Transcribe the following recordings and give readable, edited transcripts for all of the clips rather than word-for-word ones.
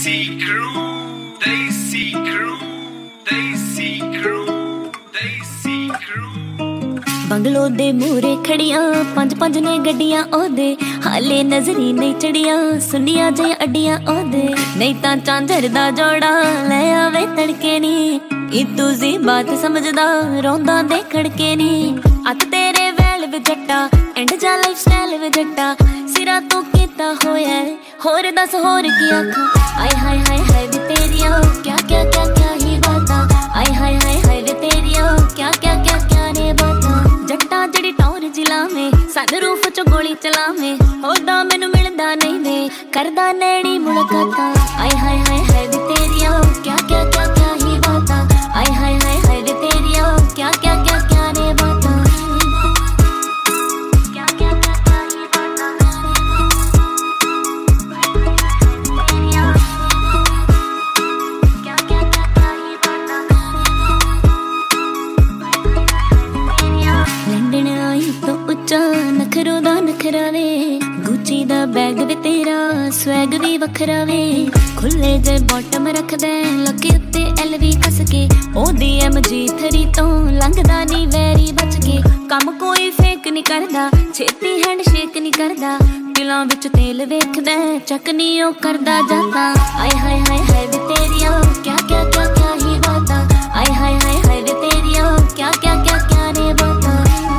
Desi Crew, Desi Crew, Desi Crew, Desi Crew। Bungalow दे मूरे खड़ियां पंज पंज ने गड्डियां ओदे हाले नजरी नहीं चढ़ियां सुनिया जे अड्डियां ओदे नहीं तां झांझर दा जोड़ा ले आवे तड़के नी इतू जी बात समझदा रोंदा दे खड़के नी अत तेरे वैल वे जट्टा एंड जा लाइफ स्टाइल वे जट्टा सिरा तू कीता होया होर दस होर की आखा आय हाय हाय हाय वे तेरिया क्या क्या क्या क्या ही बाता आय हाय हाय हाय वे तेरिया क्या क्या क्या क्या ने बाता जट्टा जड़ी टौर जिला में सनरूफ चो गोली चला में होदा मैनू मिलदा नहीं वे करदा नैनी मुलाकाता आय हाय हाय हाय वे तेरिया क्या क्या क्या क्या ही बाता आय हाय हाय हाय वे तेरिया क्या क्या क्या क्या ने बाता क्या क्या क्या क्या ही बाता क्या क्या क्या क्या ही बाता लंडन आई तो उच्चा नखरों दा नखरा वे गुची दा बैग वे तेरा स्वैग भी वखरा वे खुले जे बॉटम रख दे लगे उत्ते एलवी कस के ओदी एमजी थरी तो लंघदा नी वैरी बच के कम कोई फेक नहीं करदा छेती हैंड शेक नहीं करदा दिलां विच तेल वेखदा चक नी ओ करदा जाता आय हाय हाय हाय वे तेरिया क्या क्या क्या क्या ही बाता आय हाय हाय हाय वे तेरिया क्या क्या क्या क्या ने बाता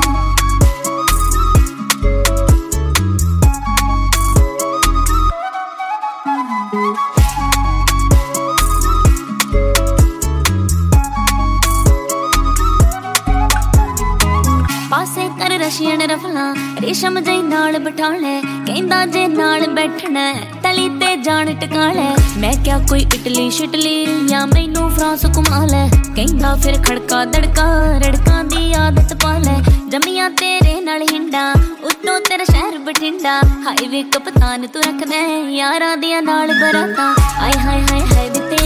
पासे कर रशियन रफला रेशम जई नाल बिठा ले कहंदा जे नाल बैठना तली ते जान टिका ले मैं क्या कोई इटली शिटली या मैनू फ्रांस घुमा ले कहंदा फिर खड़का दड़का रड़का दी आदत पा ले जमिया तेरे नाल हिंडा उत्तों तेरा शहर बठिंडा हाईवे कप्तान तू रख दे यारां दियां नाल बराता आय हाय हाय हाय वे